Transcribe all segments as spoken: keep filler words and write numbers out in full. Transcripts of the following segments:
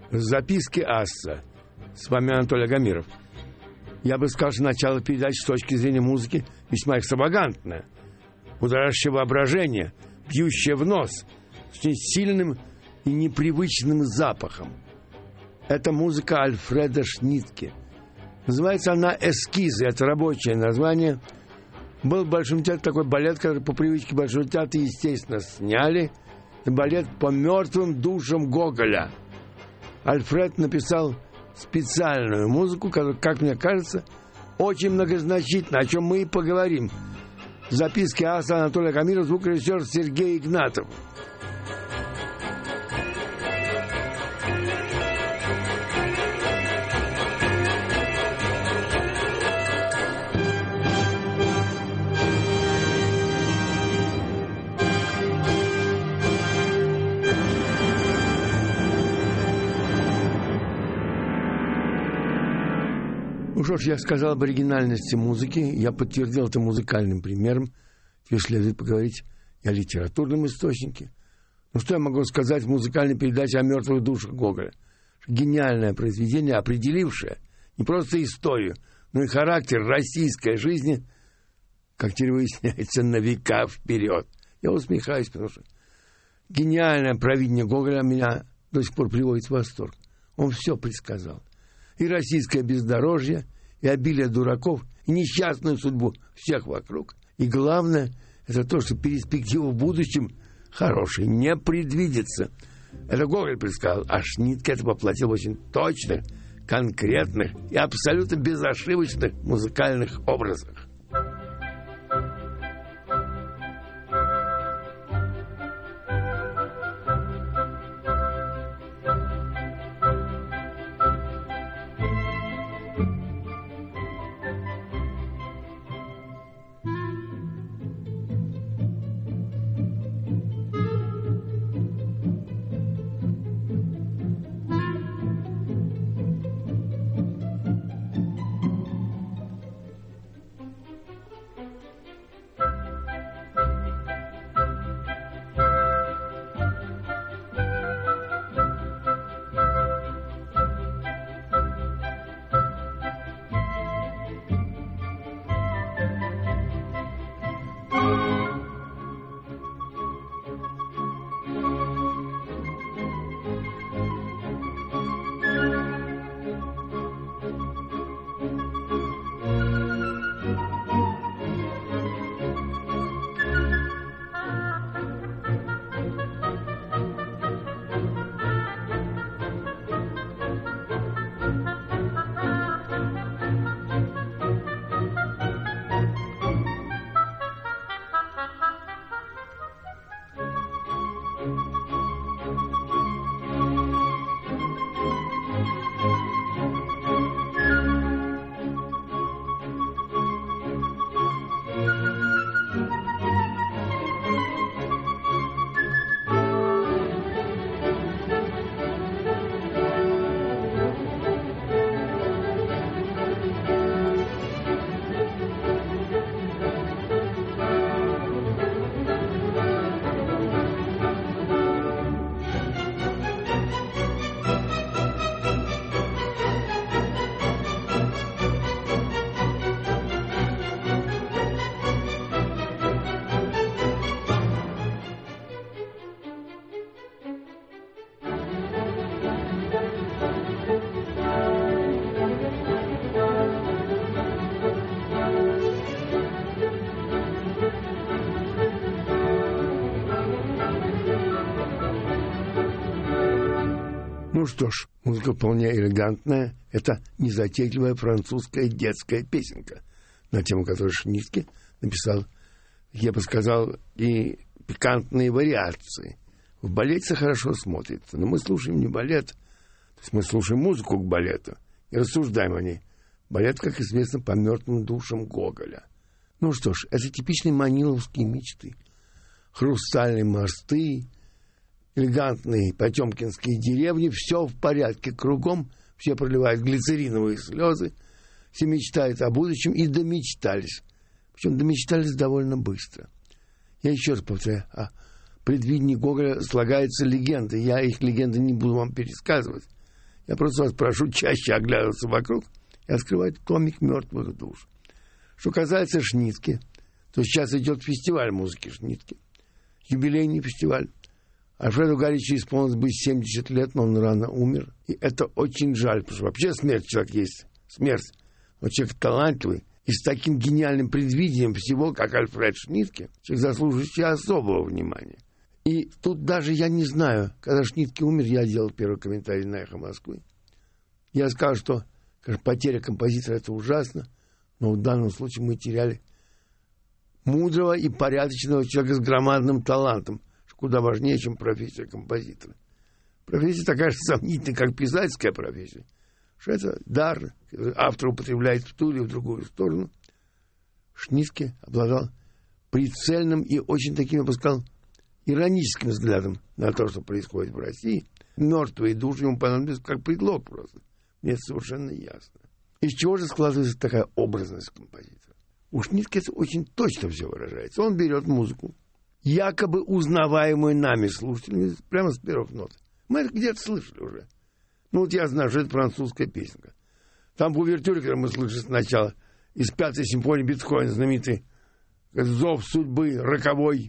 Записки Асса. С вами Анатолий Агамиров. Я бы сказал, что начало передачи с точки зрения музыки весьма экстравагантное, будоражащее воображение, бьющее в нос, с очень сильным и непривычным запахом. Это музыка Альфреда Шнитке. Называется она «Эскизы». Это рабочее название. Был в Большом театре такой балет, который по привычке Большого театра, естественно, сняли. Балет по мертвым душам Гоголя. Альфред написал специальную музыку, которая, как мне кажется, очень многозначительна, о чем мы и поговорим. Записки Асса, Анатолия Агамирова, звукорежиссер Сергей Игнатов. Ну что ж, я сказал об оригинальности музыки, я подтвердил это музыкальным примером. Теперь следует поговорить и о литературном источнике. Ну что я могу сказать в музыкальной передаче о мертвых душах Гоголя? Гениальное произведение, определившее не просто историю, но и характер российской жизни, как теперь выясняется, на века вперед. Я усмехаюсь, потому что гениальное провидение Гоголя меня до сих пор приводит в восторг. Он все предсказал. И российское бездорожье, и обилие дураков, и несчастную судьбу всех вокруг. И главное, это то, что перспектива в будущем хорошей не предвидится. Это Гоголь предсказал, а Шнитке это воплотил в очень точных, конкретных и абсолютно безошибочных музыкальных образах. Ну что ж, музыка вполне элегантная. Это незатейливая французская детская песенка, на тему которой Шнитке написал, я бы сказал, и пикантные вариации. В балете хорошо смотрится, но мы слушаем не балет, то есть мы слушаем музыку к балету и рассуждаем о ней. Балет, как известно, по мертвым душам Гоголя. Ну что ж, это типичные маниловские мечты. Хрустальные мосты, элегантные потемкинские деревни, все в порядке кругом, все проливают глицериновые слезы, все мечтают о будущем и домечтались. Причем домечтались довольно быстро. Я еще раз повторяю, о предвидении Гоголя слагается легенда. Я их легенды не буду вам пересказывать. Я просто вас прошу чаще оглядываться вокруг и открывать томик мертвых душ. Что касается Шнитке, то сейчас идет фестиваль музыки Шнитке. Юбилейный фестиваль. Альфреду Галичу исполнилось бы семьдесят лет, но он рано умер. И это очень жаль, потому что вообще смерть человек есть. Смерть. Но человек талантливый и с таким гениальным предвидением всего, как Альфред Шнитке, человек, заслуживающий особого внимания. И тут даже я не знаю, когда Шнитке умер, я делал первый комментарий на «Эхо Москвы». Я сказал, что конечно, потеря композитора – это ужасно, но в данном случае мы теряли мудрого и порядочного человека с громадным талантом, что куда важнее, чем профессия композитора. Профессия такая же сомнительная, как писательская профессия, что это дар, который автор употребляет в ту или в другую сторону. Шнитке обладал прицельным и очень таким, я бы сказал, ироническим взглядом на то, что происходит в России. Мертвые души ему понадобились как предлог просто. Мне это совершенно ясно. Из чего же складывается такая образность композитора? У Шнитке это очень точно все выражается. Он берет музыку, якобы узнаваемую нами слушателями, прямо с первых нот. Мы это где-то слышали уже. Ну вот я знаю, что это французская песенка. Там в увертюре, которую мы слышали сначала, из пятой симфонии Бетховена, знаменитый «Зов судьбы роковой».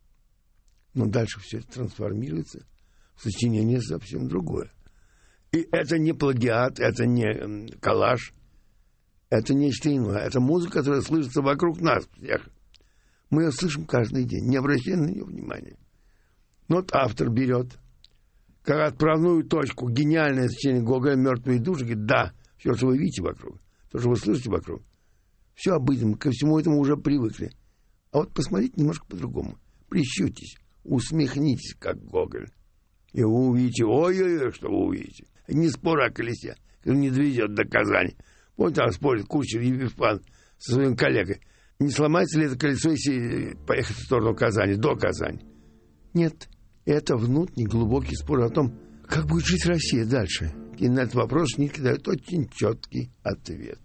Но дальше все это трансформируется в сочинение совсем другое. И это не плагиат, это не коллаж, это нечто иное. Это музыка, которая слышится вокруг нас всех. Мы ее слышим каждый день, не обращая на нее внимания. Но вот автор берет как отправную точку гениальное сочинение Гоголя «Мертвые души», говорит, да, все, что вы видите вокруг, то, что вы слышите вокруг, все обыденно, ко всему этому уже привыкли. А вот посмотрите немножко по-другому. Прищурьтесь, усмехнитесь, как Гоголь. И вы увидите, ой-ой-ой, что вы увидите. Это не спор о колесе, который не доведет до Казани. Помните, там спорит Кучер и Епифан со своим коллегой. Не сломается ли это колесо, если поехать в сторону Казани, до Казани? Нет, это внутренний глубокий спор о том, как будет жить Россия дальше. И на этот вопрос Шнитке дает очень четкий ответ.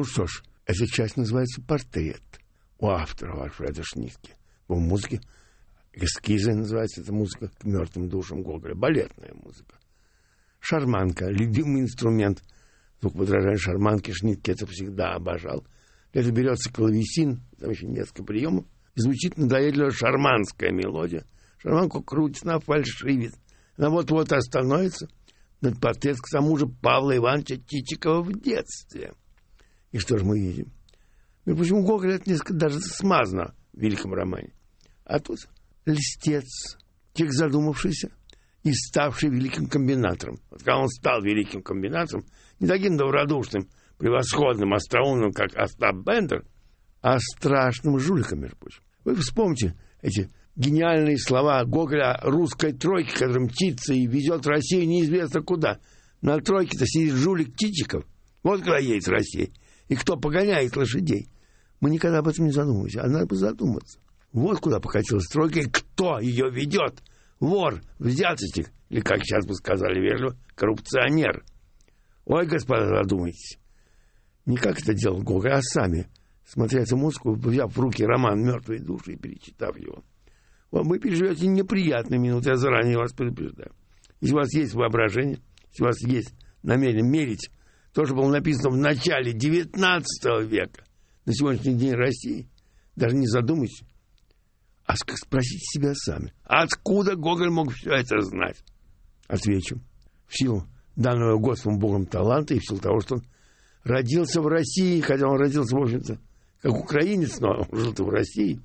Ну что ж, эта часть называется «Портрет» у автора Альфреда Шнитке. В музыке эскизы называется эта музыка к мертвым душам Гоголя. Балетная музыка. Шарманка, любимый инструмент. Звукоподражание шарманки Шнитке это всегда обожал. Это берется клавесин, там еще несколько приемов, и звучит надоедливо шарманская мелодия. Шарманку крутит, она фальшивит. Она вот-вот остановится. Над портрет, к тому же, Павла Ивановича Чичикова в детстве. И что же мы видим? Ну, почему Гоголь это несколько даже смазано в великом романе? А тут льстец, человек задумавшийся и ставший великим комбинатором. Вот когда он стал великим комбинатором, не таким добродушным, превосходным, остроумным, как Остап Бендер, а страшным жуликом, между прочим. Вы вспомните эти гениальные слова Гоголя о русской тройке, которая мчится и везет Россию неизвестно куда. На тройке-то сидит жулик Чичиков. Вот куда едет Россия. И кто погоняет лошадей. Мы никогда об этом не задумываемся, а надо бы задуматься. Вот куда покатилась тройка, и кто ее ведет. Вор, взяточник, или, как сейчас бы сказали вежливо, коррупционер. Ой, господа, задумайтесь. Не как это делал Гоголь, а сами, смотря эту музыку, взяв в руки роман «Мертвые души» и перечитав его. Вы переживете неприятные минуты, я заранее вас предупреждаю. Если у вас есть воображение, если у вас есть намерение мерить то, что было написано в начале девятнадцатого века на сегодняшний день России, даже не задумайтесь, а спросите себя сами, откуда Гоголь мог все это знать? Отвечу. В силу данного Господом Богом таланта и в силу того, что он родился в России, хотя он родился, в общем-то, как украинец, но он жил-то в России,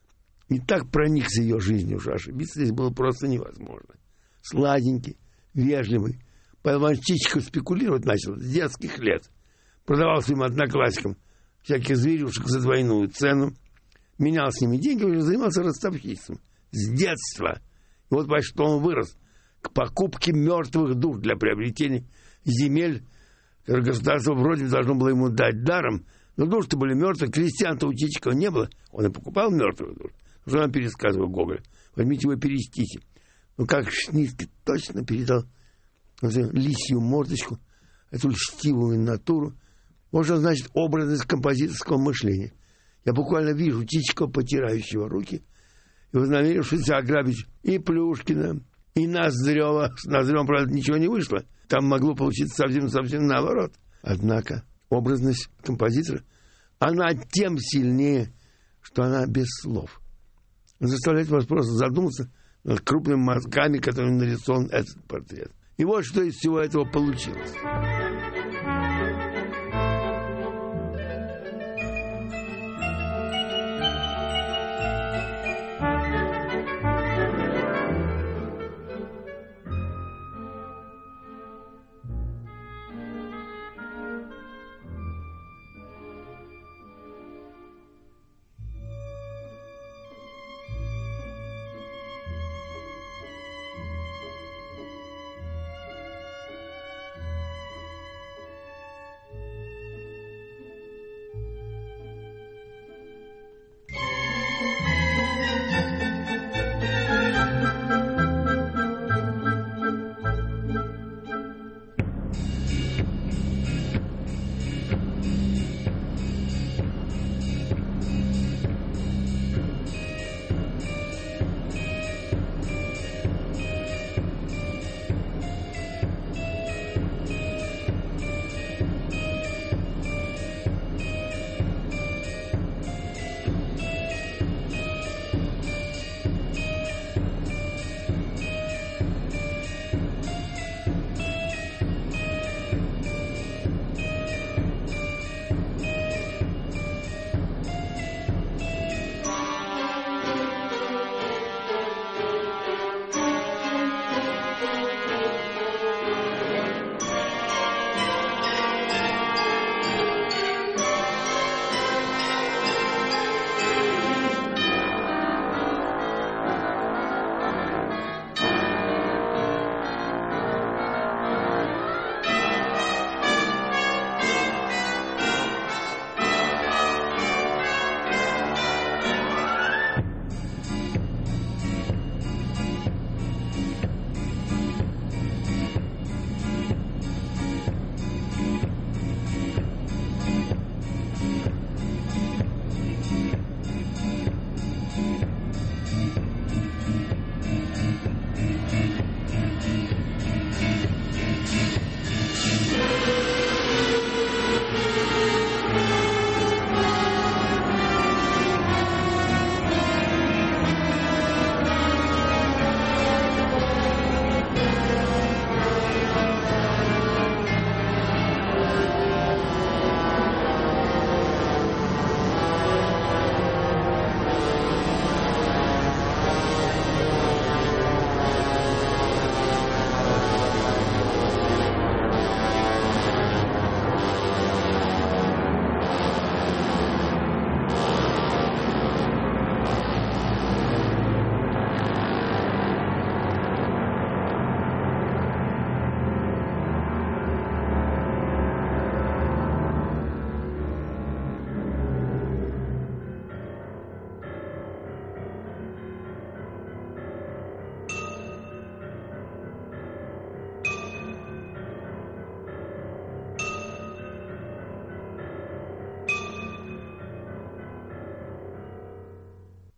и так проникся ее жизнью, что ошибиться здесь было просто невозможно. Сладенький, вежливый. Павел Иванович Чичиков спекулировать начал с детских лет. Продавал своим одноклассникам всяких зверюшек за двойную цену. Менял с ними деньги, уже занимался ростовщичеством. С детства. И вот по что он вырос. К покупке мертвых душ для приобретения земель, которые государство вроде должно было ему дать даром. Но души-то были мертвые, крестьян-то у Чичикова не было. Он и покупал мертвых душ. Что нам пересказывал Гоголь? Возьмите его, перестите. Ну, как Шнитке точно передал лисью мордочку, эту льстивую натуру. Вот что значит образность композиторского мышления. Я буквально вижу Чичикова, потирающего руки, и вознамерившегося ограбить и Плюшкина, и Ноздрева. С Ноздревым, правда, ничего не вышло. Там могло получиться совсем-совсем наоборот. Однако образность композитора, она тем сильнее, что она без слов. Заставляет вас просто задуматься над крупными мазками, которыми нарисован этот портрет. И вот что из всего этого получилось.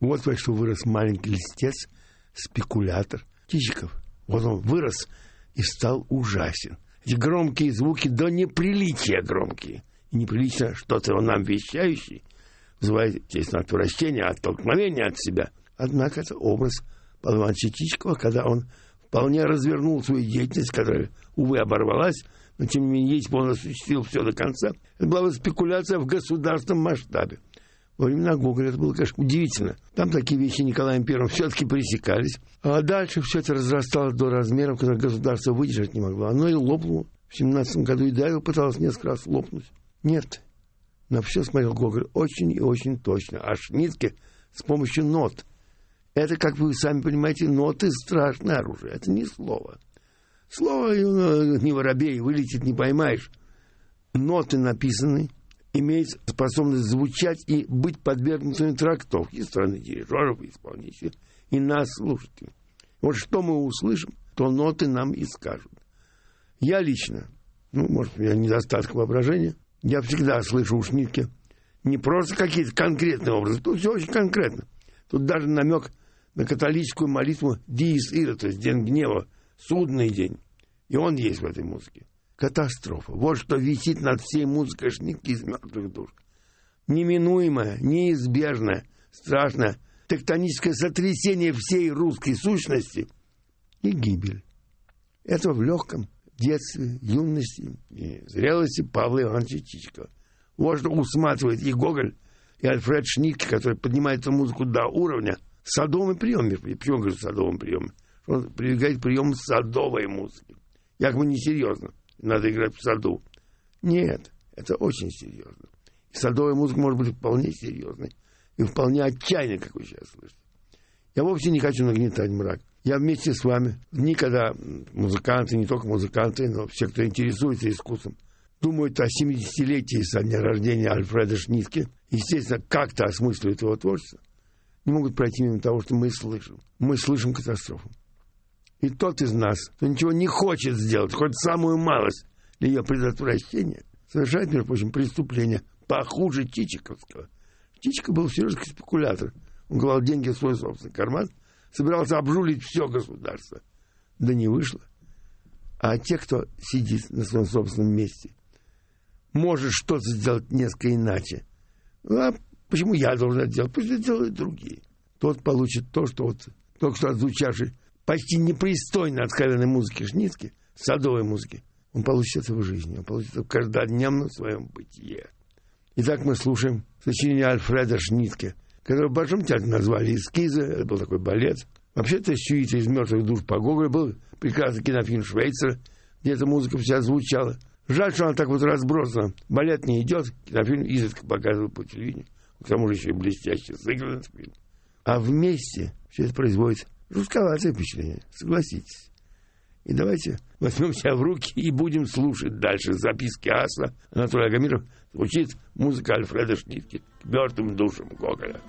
Вот, что вырос маленький льстец, спекулятор Чичиков. Вот он вырос и стал ужасен. Эти громкие звуки до неприличия громкие. И неприлично что-то он нам вещающий вызывает, естественно, отвращение, оттолкновение от себя. Однако это образ Павла Ивановича Чичикова, когда он вполне развернул свою деятельность, которая, увы, оборвалась, но, тем не менее, если бы он осуществил все до конца, это была спекуляция в государственном масштабе. Во времена Гоголя это было, конечно, удивительно. Там такие вещи Николаем Первым все-таки пресекались. А дальше все это разрасталось до размеров, когда государство выдержать не могло. Оно и лопнуло. В семнадцатом году и Давил пыталось несколько раз лопнуть. Нет. На все смотрел Гоголь очень и очень точно. А Шнитке с помощью нот. Это, как вы сами понимаете, ноты — страшное оружие. Это не слово. Слово не воробей, вылетит, не поймаешь. Ноты написаны, имеют способность звучать и быть подвергнутыми трактовке со стороны дирижеров и исполнителей, и нас, слушателей. Вот что мы услышим, то ноты нам и скажут. Я лично, ну, может, у меня недостаток воображения, я всегда слышу у Шнитке не просто какие-то конкретные образы, тут все очень конкретно. Тут даже намек на католическую молитву «Диис Ира», то есть «День гнева», «Судный день». И он есть в этой музыке. Катастрофа. Вот что висит над всей музыкой Шнитке из «Мертвых душ». Неминуемое, неизбежное, страшное тектоническое сотрясение всей русской сущности и гибель. Это в легком детстве, юности и зрелости Павла Ивановича Чичикова. Вот что усматривает и Гоголь, и Альфред Шнитке, который поднимает эту музыку до уровня садового приема. Почему я говорю садовым приемом? Он прибегает к приему садовой музыки. Якобы несерьезно. Надо играть в саду. Нет, это очень серьезно. И садовая музыка может быть вполне серьезной. И вполне отчаянной, как вы сейчас слышите. Я вовсе не хочу нагнетать мрак. Я вместе с вами, в дни, когда музыканты, не только музыканты, но все, кто интересуется искусством, думают о семидесятилетии со дня рождения Альфреда Шнитке, естественно, как-то осмысливают его творчество, не могут пройти мимо того, что мы слышим. Мы слышим катастрофу. И тот из нас, кто ничего не хочет сделать, хоть самую малость для ее предотвращения, совершает, между прочим, преступление похуже Чичиковского. Чичиков был серьезный спекулятор. Он клал деньги в свой собственный карман, собирался обжулить все государство. Да не вышло. А те, кто сидит на своем собственном месте, может что-то сделать несколько иначе. Ну, а почему я должен это делать? Пусть это делают другие. Тот получит то, что вот только что отзвучавший почти непристойно откровенной музыки Шнитке, садовой музыки, он получит это в жизни, он получит это в каждодневном своем бытие. Итак, мы слушаем сочинение Альфреда Шнитке, который в Большом театре назвали «Эскизы». Это был такой балет. Вообще-то «Сюита из мертвых душ» по Гоголю был прекрасный кинофильм Швейцера, где эта музыка вся звучала. Жаль, что она так вот разбросана. Балет не идет, кинофильм изредка показывают по телевидению. К тому же еще и блестяще сыгран этот фильм. А вместе все это производит жутковатое впечатление, согласитесь. И давайте возьмем себя в руки и будем слушать дальше записки аса Анатолия Агамирова. Звучит музыка Альфреда Шнитке к мертвым душам Гоголя.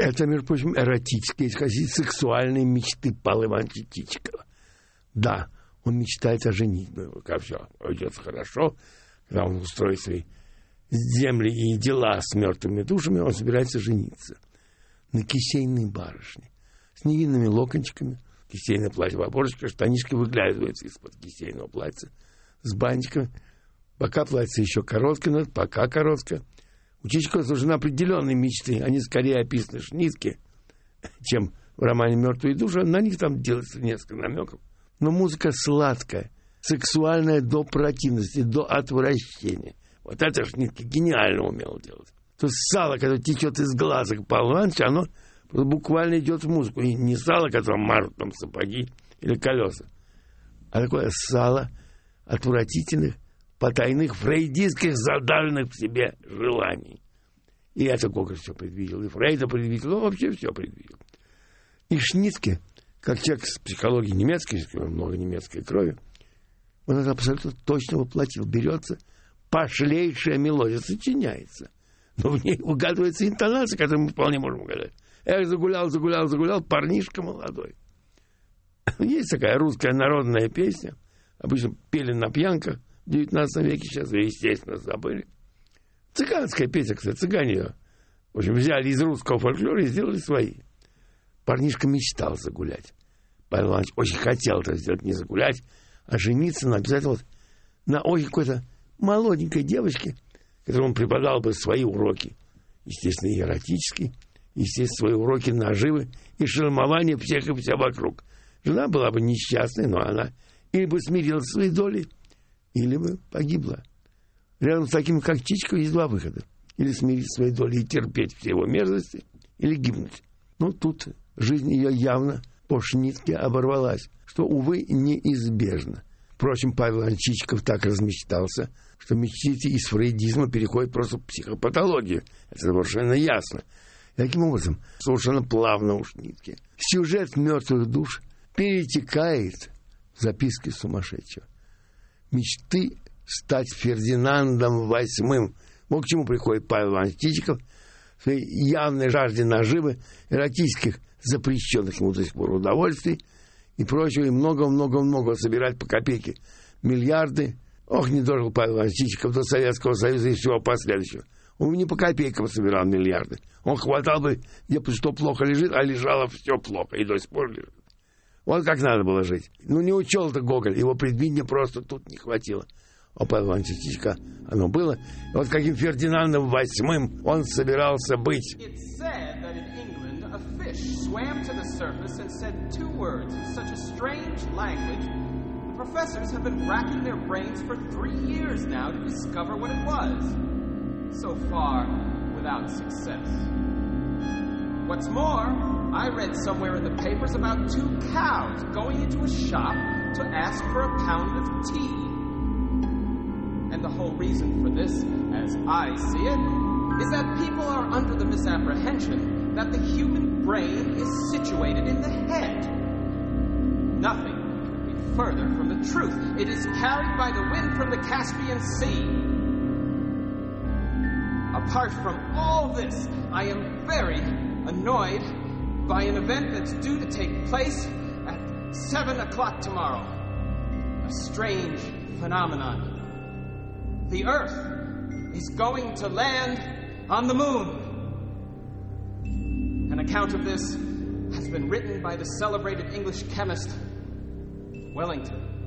Это, между прочим, эротические, если хотите, сексуальные мечты Павла Ивановича Чичикова. Да, он мечтает о женитьбе, когда все пойдет хорошо, когда он устроит свои земли и дела с мертвыми душами, он собирается жениться на кисейной барышне с невинными локончиками, кисейное платье в оборочке, штанишки выглядываются из-под кисейного платья, с бантиками. Пока платье еще короткое, но пока короткое. У Чичикова совершенно определенные мечты. Они скорее описаны в Шницке, чем в романе «Мертвые души». На них там делается несколько намеков. Но музыка сладкая, сексуальная до противности, до отвращения. Вот это Шницке гениально умел делать. То есть сало, которое течет из глаза Павла Ивановича, оно буквально идет в музыку. И не сало, которое мажут там сапоги или колеса, а такое сало отвратительных, потайных, фрейдистских, задавленных в себе желаний. И это Гоголь все предвидел, и Фрейда предвидел, ну, вообще все предвидел. И Шницке, как человек с психологией немецкой, много немецкой крови, он это абсолютно точно воплотил. Берется пошлейшая мелодия, сочиняется, но в ней угадывается интонация, которую мы вполне можем угадать. Эх, загулял, загулял, загулял, парнишка молодой. Есть такая русская народная песня, обычно пели на пьянках, в девятнадцатом веке, сейчас ее, естественно, забыли. Цыганская песня, кстати, цыгане ее, в общем, взяли из русского фольклора и сделали свои. Парнишка мечтал загулять. Павел Иванович очень хотел это сделать, не загулять, а жениться на обязательно вот на очень какой-то молоденькой девочке, которой он преподал бы свои уроки, естественно, и эротические, естественно, свои уроки наживы и шельмования всех и вся вокруг. Жена была бы несчастной, но она или бы смирилась своей долей, или бы погибла. Рядом с таким, как Чичиков, есть два выхода. Или смириться своей долей и терпеть все его мерзости, или гибнуть. Ну, тут жизнь ее явно по Шницке оборвалась, что, увы, неизбежно. Впрочем, Павел Иванович Чичиков так размечтался, что мечты из фрейдизма переходят просто в психопатологию. Это совершенно ясно. И таким образом, совершенно плавно у Шницке сюжет «Мертвых душ» перетекает в записки сумасшедшего. Мечты стать Фердинандом восьмым. Вот к чему приходит Павел Иванович Чичиков, в своей явной жажде наживы, эротических, запрещенных ему до сих пор удовольствий и прочего, и много-много-много собирать по копейке миллиарды. Ох, не дожил Павел Иванович Чичиков до Советского Союза и всего последующего. Он не по копейкам собирал миллиарды. Он хватал бы, где что плохо лежит, а лежало все плохо, и до сих пор лежит. Вот как надо было жить. Ну, не учел это Гоголь, его предвидения просто тут не хватило. А Павел Иванович Чичикова оно было. И вот каким Фердинандом восьмым он собирался быть. A fish swam to the surface and said two words in such a strange language. The professors have been racking their brains for three years now to discover what it was. So far, without success. What's more, I read somewhere in the papers about two cows going into a shop to ask for a pound of tea. And the whole reason for this, as I see it, is that people are under the misapprehension that the human brain is situated in the head. Nothing could be further from the truth. It is carried by the wind from the Caspian Sea. Apart from all this, I am very annoyed by an event that's due to take place at seven o'clock tomorrow. A strange phenomenon. The Earth is going to land on the moon. An account of this has been written by the celebrated English chemist Wellington.